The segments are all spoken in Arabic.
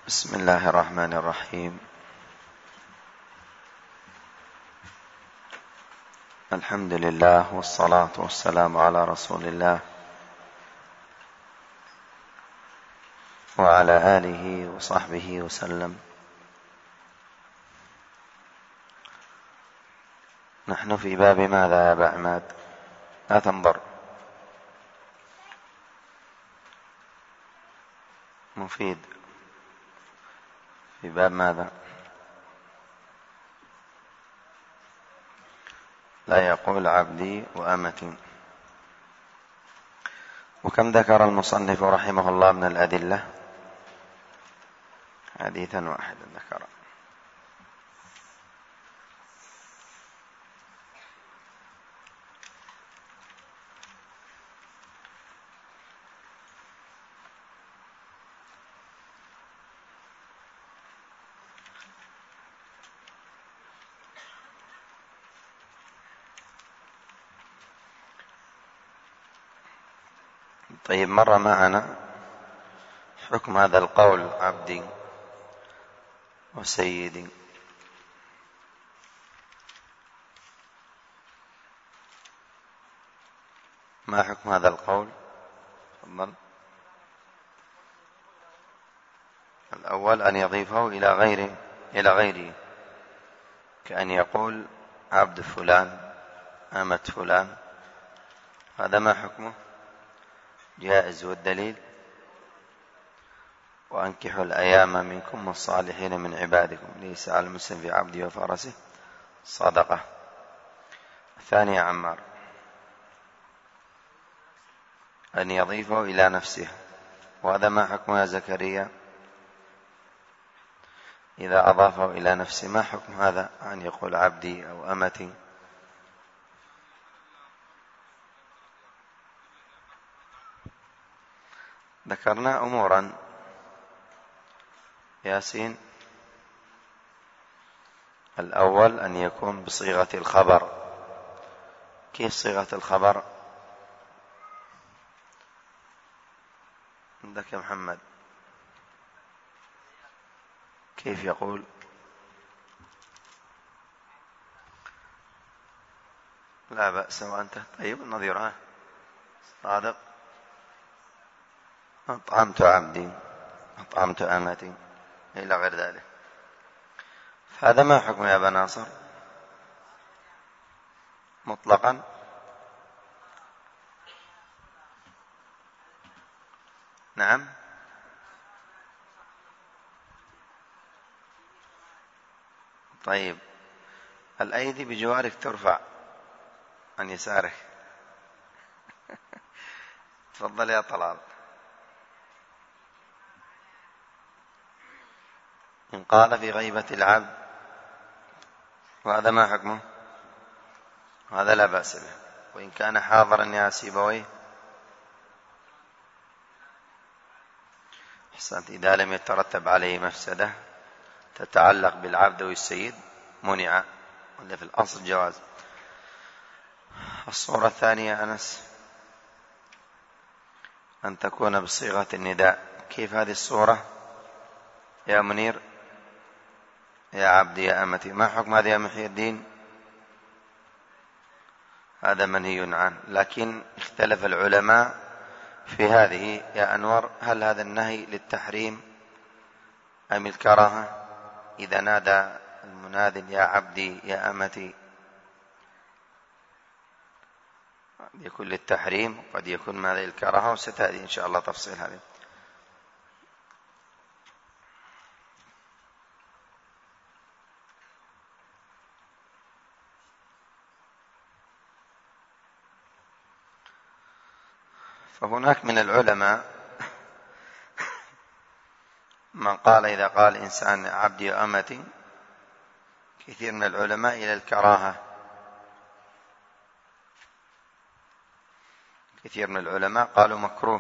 بسم الله الرحمن الرحيم. الحمد لله والصلاة والسلام على رسول الله وعلى آله وصحبه وسلم. نحن في باب ماذا يا أبا عماد؟ لا تنظر. مفيد. في باب ماذا؟ لا يقول عبدي وأمتي. وكم ذكر المصنف رحمه الله من الأدلة؟ حديثا واحدا ذكر. طيب، مر معنا حكم هذا القول عبدي وسيدي. ما حكم هذا القول؟ تفضل. الأول أن يضيفه إلى غيره كأن يقول عبد فلان أمة فلان. هذا ما حكمه؟ جائز. والدليل؟ وأنكحوا الأيام منكم والصالحين من عبادكم ليس على المسلم في عبده وفرسه صدقة. الثاني يا عمار أن يضيفه إلى نفسه. وهذا ما حكمه يا زكريا؟ إذا أضافه إلى نفسه ما حكم هذا؟ أن يقول عبدي أو أمتي. ذكرنا أمورا ياسين. الأول أن يكون بصيغة الخبر. كيف صيغة الخبر؟ عندك يا محمد كيف يقول؟ لا بأس. وأنت طيب نظيرها صادق. أطعمت عبدي أطعمت أمتي إلى غير ذلك. هذا ما حكم يا أبا ناصر؟ مطلقا. نعم. طيب، الأيدي بجوارك ترفع عن يسارك. تفضل يا طلال. إن قال في غيبة العبد، وهذا ما حكمه؟ هذا لا بأس به. وإن كان حاضرا يا سيبويه. أحسنت. إذا لم يترتب عليه مفسدة تتعلق بالعبد والسيد منع، ولا في الأصل جواز. الصورة الثانية أنس أن تكون بصيغة النداء. كيف هذه الصورة يا منير؟ يا عبدي يا أمتي. ما حكم هذا يا محي الدين؟ هذا منهي عنه، لكن اختلف العلماء في هذه يا أنور. هل هذا النهي للتحريم أم الكراهة؟ إذا نادى المناد يا عبدي يا أمتي قد يكون للتحريم وقد يكون ماذا للكراهة، وستأتي إن شاء الله تفصيل هذه. فهناك من العلماء من قال إذا قال إنسان عبدي وأمتي، كثير من العلماء إلى الكراهة. كثير من العلماء قالوا مكروه.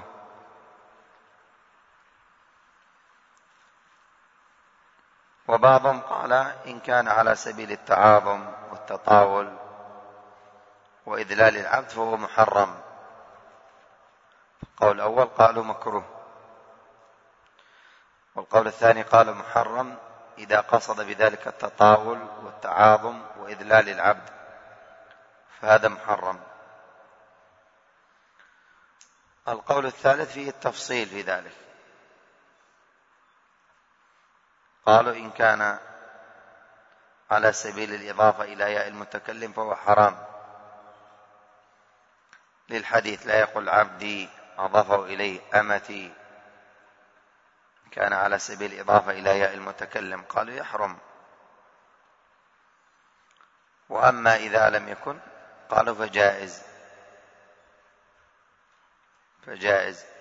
وبعضهم قال إن كان على سبيل التعاظم والتطاول وإذلال العبد فهو محرم. القول الأول قالوا مكروه. والقول الثاني قال محرم إذا قصد بذلك التطاول والتعاظم وإذلال العبد، فهذا محرم. القول الثالث فيه التفصيل في ذلك، قالوا إن كان على سبيل الإضافة إلى ياء المتكلم فهو حرام، للحديث لا يقول عبدي أضافه إليه أمتي، كان على سبيل الإضافة إلى ياء المتكلم قالوا يحرم. وأما إذا لم يكن قالوا فجائز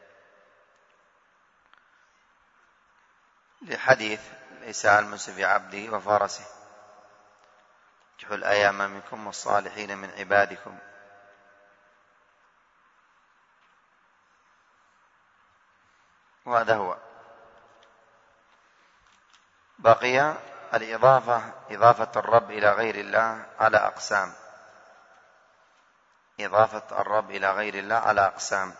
لحديث ليس على المسلم في عبده وفارسه، انكحوا الأيام منكم والصالحين من عبادكم. وهذا هو. بقي الإضافة، إضافة الرب إلى غير الله على أقسام. إضافة الرب إلى غير الله على أقسام.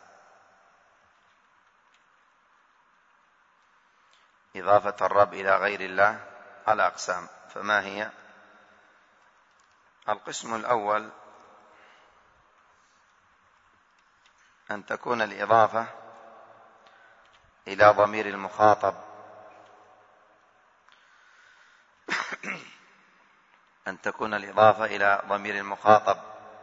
إضافة الرب إلى غير الله على أقسام، فما هي؟ القسم الأول أن تكون الإضافة إلى ضمير المخاطب، أن تكون الإضافة إلى ضمير المخاطب.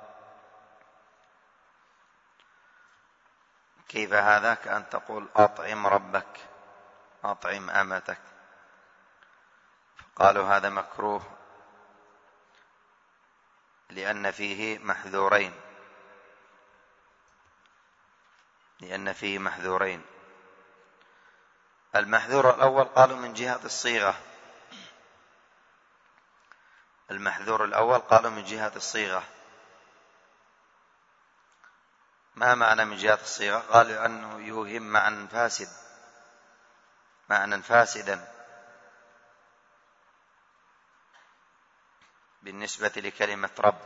كيف هذا؟ كأن تقول أطعم ربك، أطعم أمتك، قالوا هذا مكروه لأن فيه محذورين، المحذور الأول قالوا من جهة الصيغة، ما معنى من جهة الصيغة؟ قالوا أنه يوهم معنى فاسدا بالنسبة لكلمة رب،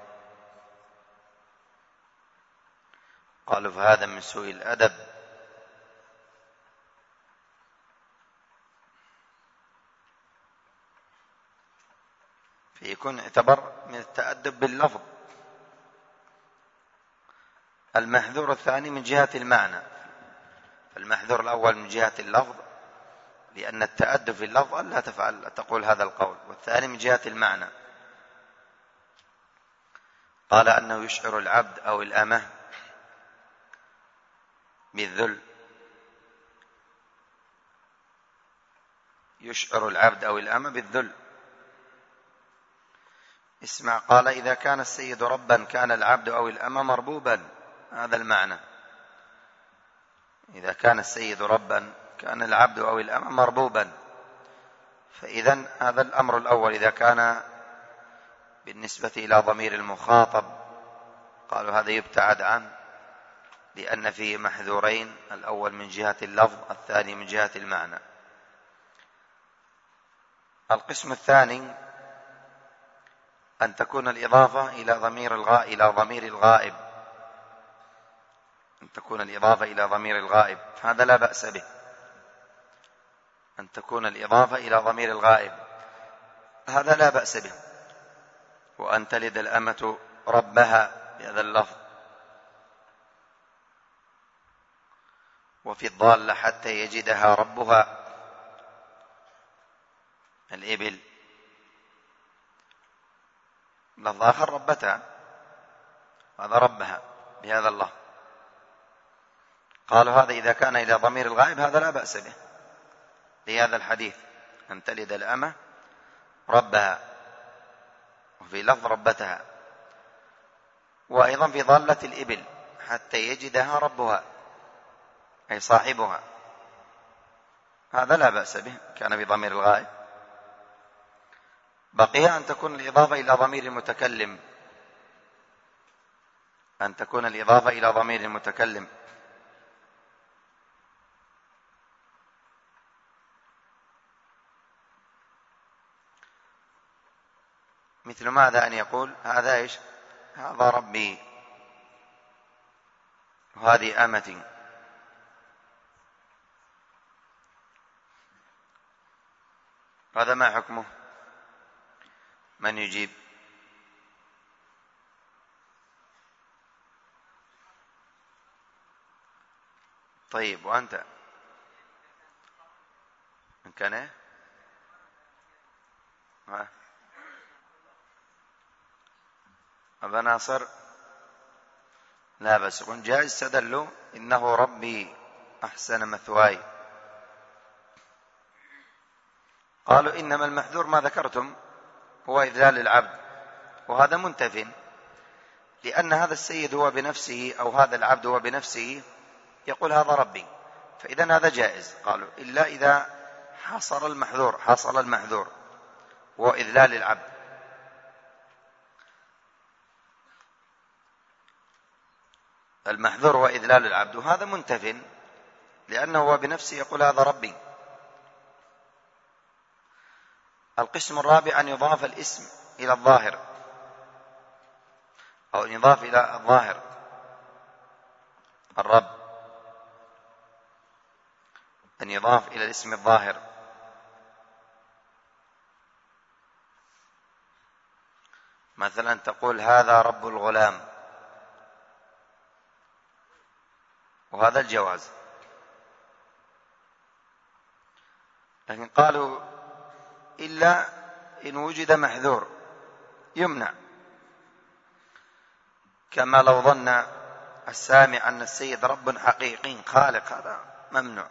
قالوا فهذا من سوء الأدب. فيكون اعتبر من التأدب باللفظ. المحذور الثاني من جهة المعنى، فالمحذور الأول من جهة اللفظ لأن التأدب في اللفظ لا تقول هذا القول، والثاني من جهة المعنى قال أنه يشعر العبد أو الأمة بالذل، يشعر العبد أو الأمة بالذل. اسمع، قال إذا كان السيد ربا كان العبد أو الأمة مربوبا، هذا المعنى. إذا كان السيد ربا كان العبد أو الأمة مربوبا، فإذن هذا الأمر الأول إذا كان بالنسبة إلى ضمير المخاطب قالوا هذا يبتعد عنه لأن فيه محذورين، الأول من جهة اللفظ، الثاني من جهة المعنى. القسم الثاني أن تكون الإضافة إلى ضمير الغائب، أن تكون الإضافة إلى ضمير الغائب، هذا لا بأس به، أن تكون الإضافة إلى ضمير الغائب هذا لا بأس به. وأن تلد الأمة ربها بهذا اللفظ، وفي الضالة حتى يجدها ربها، الإبل، لفظ آخر ربتها، هذا ربها بهذا اللفظ. قالوا هذا إذا كان إلى ضمير الغائب هذا لا بأس به لهذا الحديث، أن تلد الأمة ربها، وفي لفظ ربتها. وأيضا في ضالة الإبل حتى يجدها ربها أي صاحبها، هذا لا بأس به، كان بضمير الغائب. بقي أن تكون الإضافة إلى ضمير المتكلم، أن تكون الإضافة إلى ضمير المتكلم. مثل ماذا؟ أن يقول هذا إيش؟ هذا ربي وهذه أمتي، هذا ما حكمه؟ من يجيب؟ طيب وأنت إن كان إيه؟ أبا ناصر لا بس يكون جائز، استدلوا إنه ربي أحسن مثواي. قالوا إنما المحذور ما ذكرتم هو إذلال العبد، وهذا منتف، لأن هذا السيد هو بنفسه أو هذا العبد هو بنفسه يقول هذا ربي، فإذا هذا جائز. قالوا إلا إذا حصل المحذور هو إذلال العبد. المحذور هو إذلال العبد، وهذا منتف لأنه هو بنفسه يقول هذا ربي. القسم الرابع أن يضاف الاسم إلى الظاهر، أو أن يضاف إلى الظاهر الرب، أن يضاف إلى الاسم الظاهر. مثلا تقول هذا رب الغلام، وهذا الجواز. لكن قالوا إلا إن وجد محذور يمنع، كما لو ظن السامع أن السيد رب حقيقي خالق، هذا ممنوع.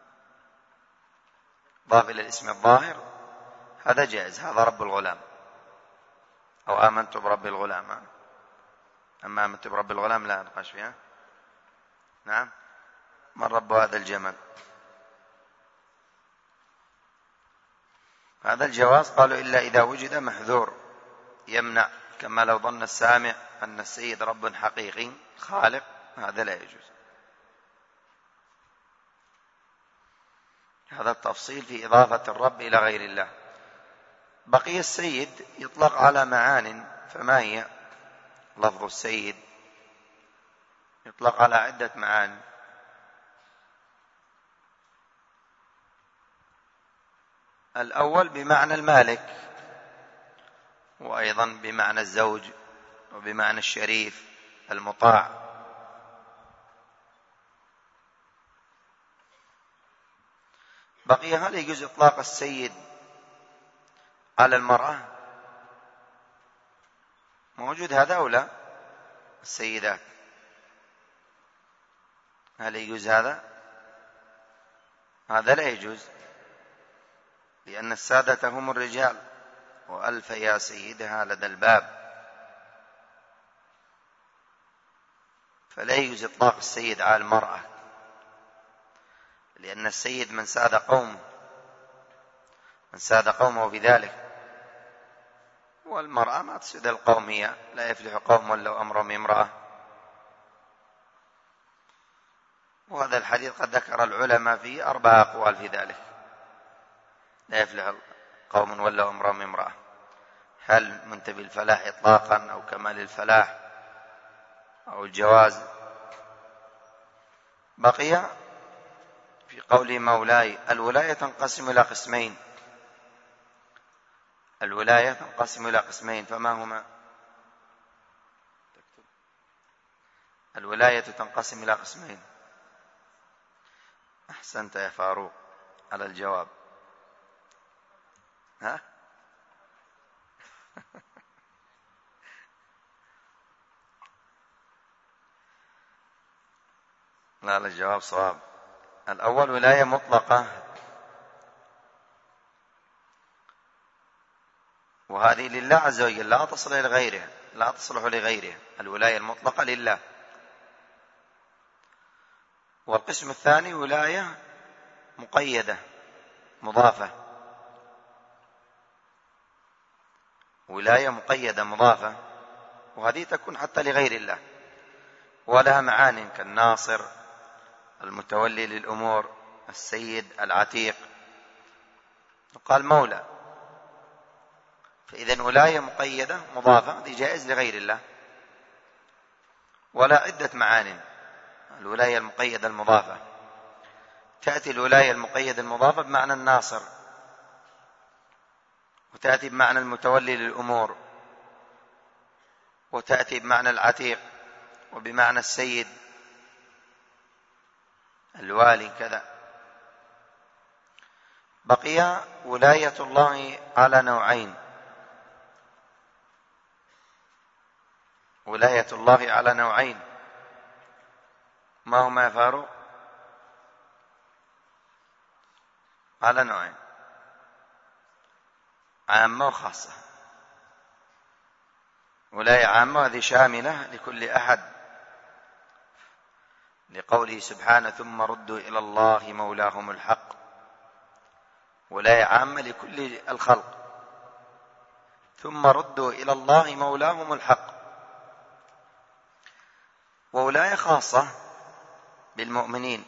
ضاف إلى الاسم الظاهر هذا جائز، هذا رب الغلام، أو آمنت برب الغلام. أما آمنت برب الغلام لا نقاش فيها. نعم، من رب هذا الجمل؟ هذا الجواز. قالوا إلا إذا وجد محذور يمنع، كما لو ظن السامع أن السيد رب حقيقي خالق، هذا لا يجوز. هذا التفصيل في إضافة الرب إلى غير الله. بقي السيد يطلق على معان، فما هي؟ لفظ السيد يطلق على عدة معاني. الأول بمعنى المالك، وأيضا بمعنى الزوج، وبمعنى الشريف المطاع. بقي هل يجوز إطلاق السيد على المرأة؟ موجود هذا أو لا؟ السيدات، هل يجوز هذا؟ هذا لا يجوز، لأن السادة هم الرجال، وألف يا سيدها لدى الباب، فلا يجوز إطلاق السيد على المرأة، لأن السيد من ساد قومه بذلك، والمرأة ما تسد القومية، لا يفلح قوم ولو أمرهم امرأة. وهذا الحديث قد ذكر العلماء فيه 4 أقوال في ذلك، لا يفلح قوم ولو أمرهم امرأة، هل منتبه الفلاح إطلاقا أو كمال الفلاح أو الجواز. بقي في قول مولاي الولاية تنقسم إلى قسمين. الولاية تنقسم إلى قسمين، فما هما؟ الولاية تنقسم إلى قسمين. أحسنت يا فاروق على الجواب. ها؟ لا، الجواب صواب. الأول ولاية مطلقة، وهذه لله عز وجل، لا تصل لغيره، لا تصلح لغيره، الولاية المطلقة لله. والقسم الثاني ولاية مقيدة مضافة، ولاية مقيدة مضافة، وهذه تكون حتى لغير الله، ولها معان كالناصر، المتولي للأمور، السيد، العتيق، وقال مولى. فإذا ولاية مقيدة مضافة هذه جائز لغير الله، ولا عدة معان. الولاية المقيدة المضافة، تأتي الولاية المقيدة المضافة بمعنى الناصر، وتأتي بمعنى المتولي للأمور، وتأتي بمعنى العتيق، وبمعنى السيد الوالي كذا. بقي ولاية الله على نوعين. ولاية الله على نوعين، ما هما يا فاروق؟ على نوعين، عامة وخاصة. ولاية عامة هذه شاملة لكل أحد، لقوله سبحانه ثم ردوا إلى الله مولاهم الحق. ولاية عامة لكل الخلق، ثم ردوا إلى الله مولاهم الحق. وولاية خاصة بالمؤمنين،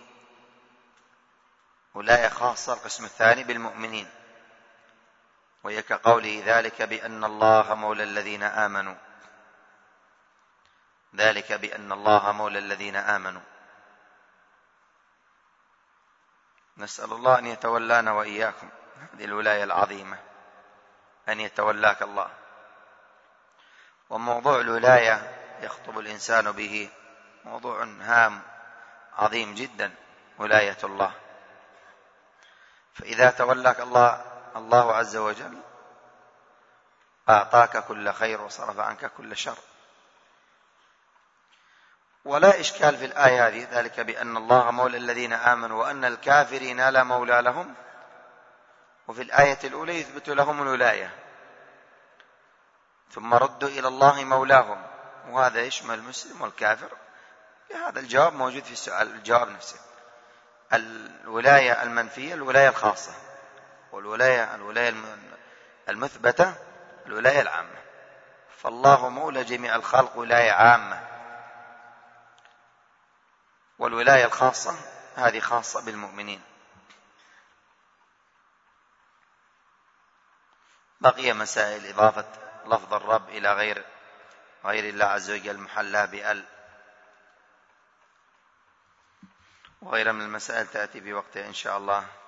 ولاية خاصة القسم الثاني بالمؤمنين، وهي كقوله ذلك بأن الله مولى الذين آمنوا، ذلك بأن الله مولى الذين آمنوا. نسأل الله أن يتولانا وإياكم هذه الولاية العظيمة، أن يتولاك الله. وموضوع الولاية يخطب الإنسان به موضوع هام عظيم جدا، ولاية الله. فإذا تولاك الله عز وجل أعطاك كل خير وصرف عنك كل شر. ولا إشكال في الآية هذه، ذلك بأن الله مولى الذين آمنوا وأن الكافرين لا مولى لهم. وفي الآية الأولى يثبت لهم الولاية، ثم ردوا إلى الله مولاهم، وهذا يشمل المسلم والكافر. هذا الجواب موجود في السؤال، الجواب نفسه. الولاية المنفية الولاية الخاصة، والولاية المثبتة الولاية العامة. فالله مولى جميع الخلق ولاية عامة، والولاية الخاصة هذه خاصة بالمؤمنين. بقي مسائل إضافة لفظ الرب إلى غير الله عز وجل محلى بأل، وغيرها من المسائل تأتي بوقتها إن شاء الله.